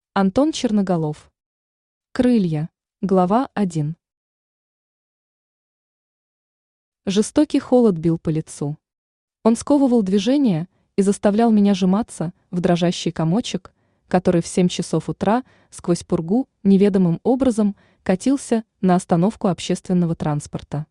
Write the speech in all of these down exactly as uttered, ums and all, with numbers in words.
Антон Черноголов. Крылья. Глава один. Жестокий холод бил по лицу. Он сковывал движение и заставлял меня сжиматься в дрожащий комочек, который в семь часов утра сквозь пургу неведомым образом катился на остановку общественного транспорта.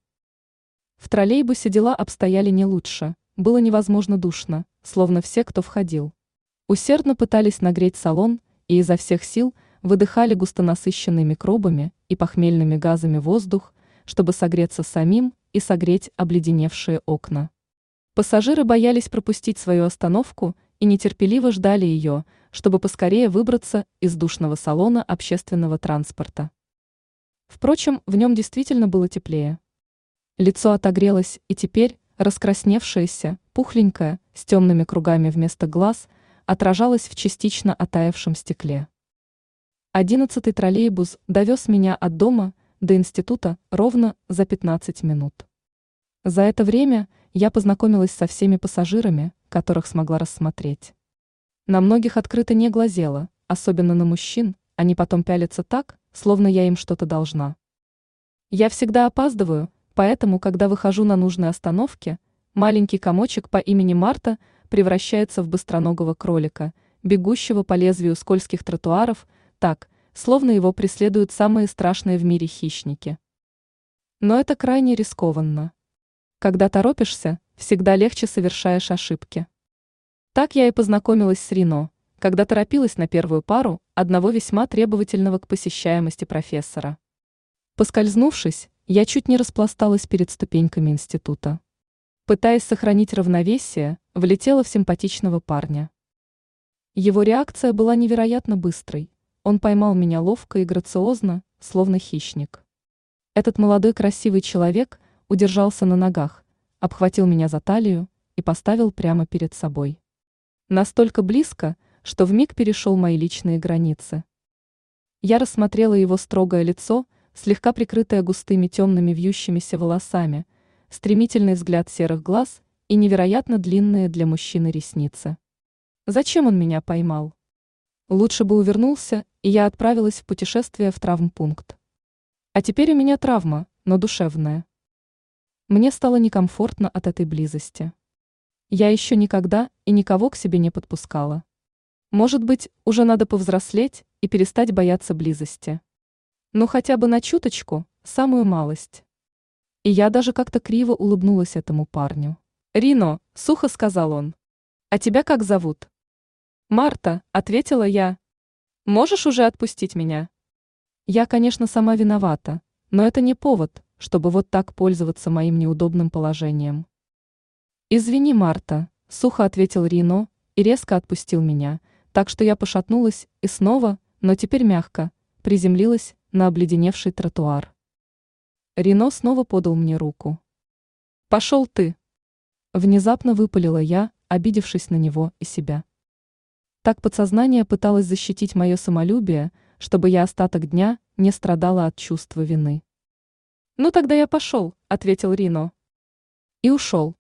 В троллейбусе дела обстояли не лучше, было невозможно душно, словно все, кто входил, усердно пытались нагреть салон и изо всех сил выдыхали густонасыщенный микробами и похмельными газами воздух, чтобы согреться самим и согреть обледеневшие окна. Пассажиры боялись пропустить свою остановку и нетерпеливо ждали ее, чтобы поскорее выбраться из душного салона общественного транспорта. Впрочем, в нем действительно было теплее. Лицо отогрелось, и теперь, раскрасневшееся, пухленькое, с темными кругами вместо глаз, отражалось в частично оттаявшем стекле. Одиннадцатый троллейбус довез меня от дома до института ровно за пятнадцать минут. За это время я познакомилась со всеми пассажирами, которых смогла рассмотреть. На многих открыто не глазела, особенно на мужчин, они потом пялятся так, словно я им что-то должна. Я всегда опаздываю, поэтому, когда выхожу на нужной остановке, маленький комочек по имени Марта превращается в быстроногого кролика, бегущего по лезвию скользких тротуаров, так, словно его преследуют самые страшные в мире хищники. Но это крайне рискованно. Когда торопишься, всегда легче совершаешь ошибки. Так я и познакомилась с Рино, когда торопилась на первую пару одного весьма требовательного к посещаемости профессора. Поскользнувшись, я чуть не распласталась перед ступеньками института. Пытаясь сохранить равновесие, влетела в симпатичного парня. Его реакция была невероятно быстрой. Он поймал меня ловко и грациозно, словно хищник. Этот молодой красивый человек удержался на ногах, обхватил меня за талию и поставил прямо перед собой. Настолько близко, что вмиг перешел мои личные границы. Я рассмотрела его строгое лицо, слегка прикрытое густыми темными вьющимися волосами, стремительный взгляд серых глаз и невероятно длинные для мужчины ресницы. Зачем он меня поймал? Лучше бы увернулся, и я отправилась в путешествие в травмпункт. А теперь у меня травма, но душевная. Мне стало некомфортно от этой близости. Я еще никогда и никого к себе не подпускала. Может быть, уже надо повзрослеть и перестать бояться близости. Ну хотя бы на чуточку, самую малость. И я даже как-то криво улыбнулась этому парню. «Рино», — сухо сказал он. «А тебя как зовут?» «Марта», — ответила я. «Можешь уже отпустить меня?» Я, конечно, сама виновата, но это не повод, чтобы вот так пользоваться моим неудобным положением. «Извини, Марта», — сухо ответил Рино и резко отпустил меня, так что я пошатнулась и снова, но теперь мягко, приземлилась на обледеневший тротуар. Рино снова подал мне руку. «Пошел ты!» Внезапно выпалила я, обидевшись на него и себя. Так подсознание пыталось защитить мое самолюбие, чтобы я остаток дня не страдала от чувства вины. «Ну тогда я пошел», — ответил Рино. И ушел.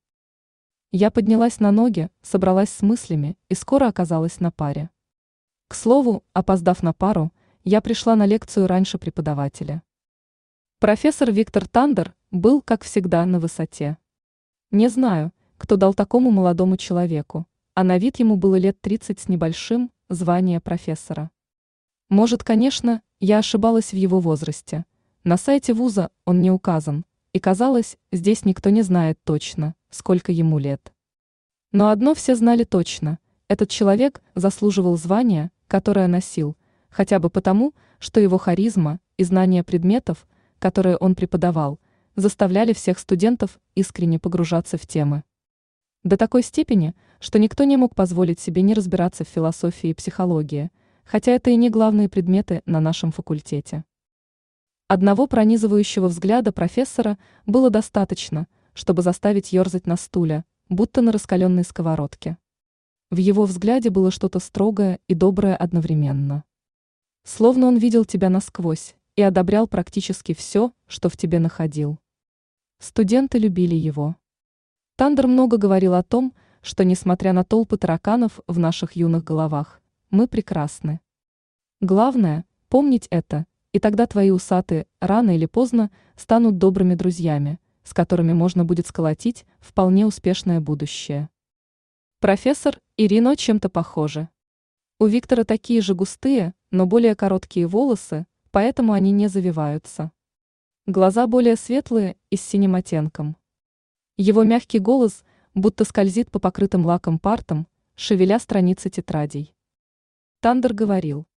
Я поднялась на ноги, собралась с мыслями и скоро оказалась на паре. К слову, опоздав на пару, я пришла на лекцию раньше преподавателя. Профессор Виктор Тандер был, как всегда, на высоте. Не знаю, кто дал такому молодому человеку, а на вид ему было лет тридцать с небольшим, звание профессора. Может, конечно, я ошибалась в его возрасте. На сайте вуза он не указан, и казалось, здесь никто не знает точно, сколько ему лет. Но одно все знали точно: этот человек заслуживал звания, которое носил, хотя бы потому, что его харизма и знания предметов, которые он преподавал, заставляли всех студентов искренне погружаться в темы. До такой степени, что никто не мог позволить себе не разбираться в философии и психологии, хотя это и не главные предметы на нашем факультете. Одного пронизывающего взгляда профессора было достаточно, чтобы заставить ерзать на стуле, будто на раскаленной сковородке. В его взгляде было что-то строгое и доброе одновременно. Словно он видел тебя насквозь и одобрял практически все, что в тебе находил. Студенты любили его. Тандер много говорил о том, что, несмотря на толпы тараканов в наших юных головах, мы прекрасны. Главное – помнить это, и тогда твои усатые рано или поздно станут добрыми друзьями, с которыми можно будет сколотить вполне успешное будущее. Профессор и Рино чем-то похожи. У Виктора такие же густые, но более короткие волосы, поэтому они не завиваются. Глаза более светлые и с синим оттенком. Его мягкий голос будто скользит по покрытым лаком партам, шевеля страницы тетрадей. Тандер говорил: